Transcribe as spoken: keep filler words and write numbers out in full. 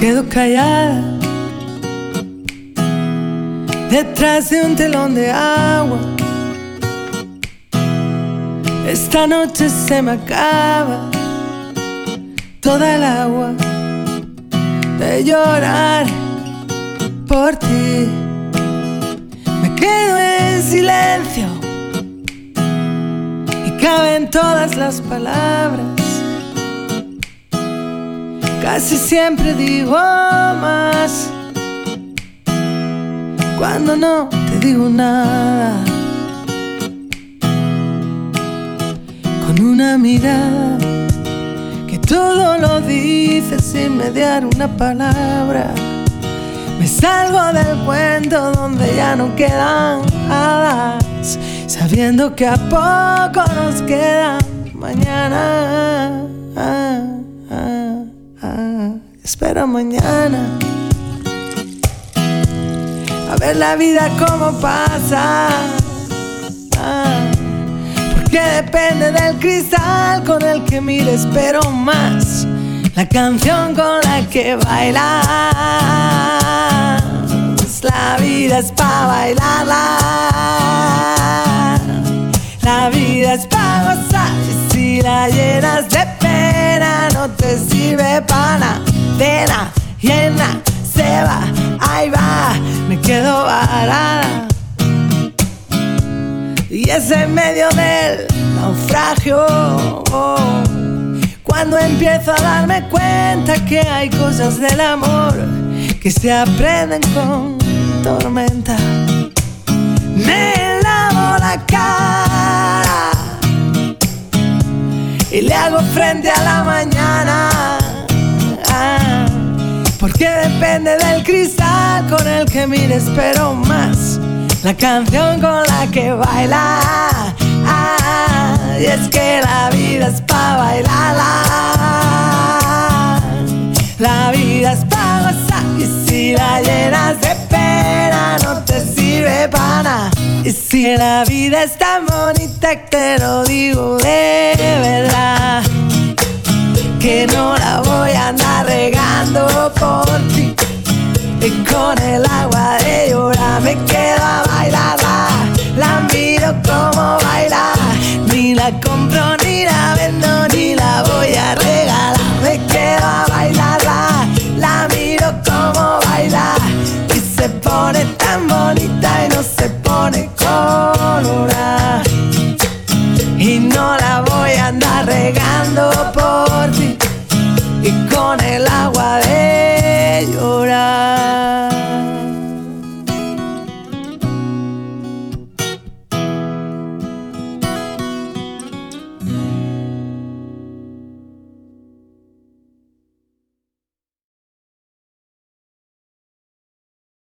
quedo callada detrás de un telón de agua. Esta noche se me acaba toda el agua de llorar por ti. Me quedo en silencio y caben todas las palabras. Casi siempre digo más cuando no te digo nada. Con una mirada que todo lo dice sin mediar una palabra. Me salgo del cuento donde ya no quedan hadas, sabiendo que a poco nos queda mañana. Ah, ah, ah. Espera mañana a ver la vida como pasa, ah, porque depende del cristal con el que mires, pero más la canción con la que bailas. La vida es pa' bailarla, la vida es pa' gozar, y si la llenas de pena no te sirve pa' nada. De la llena se va, ahí va, me quedo varada. Y es en medio del naufragio oh, cuando empiezo a darme cuenta que hay cosas del amor que se aprenden con tormenta. Me lavo la cara y le hago frente a la mañana, ah, porque depende del cristal con el que mires, pero más la canción con la que baila, ah, y es que la vida es pa' bailarla, la vida es pa' gozar, y si la llenas de pena no te sirve pa' nada. Y si la vida es tan bonita que te lo digo de verdad, que no la voy a andar regando por ti. Y con el agua de llorar me quedo a bailarla. La miro como baila, ni la compro, ni la vendo, ni la voy a regalar. Me quedo a bailarla, la miro como baila, y se pone tan bonita y no se pone colorada. Y no la voy a andar regando por ti. Y con el agua de